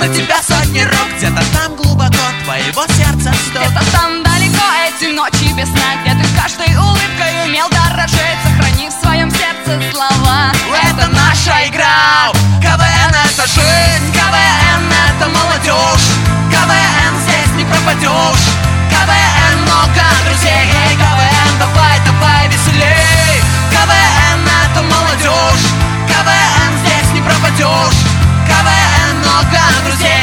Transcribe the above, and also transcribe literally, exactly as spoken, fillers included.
на тебя сотни рук. Где-то там глубоко твоего сердца стук. Где-то там далеко эти ночи без сна, где ты каждой улыбкой умел дорожить, сохранив в своем сердце слова. Это наша игра. КВН — это жизнь, КВН — это молодежь. КВН здесь не пропадешь. КВН много друзей. Эй, КВН, давай, давай веселей. КВН — это молодежь. КВН здесь не пропадешь. КВН много друзей.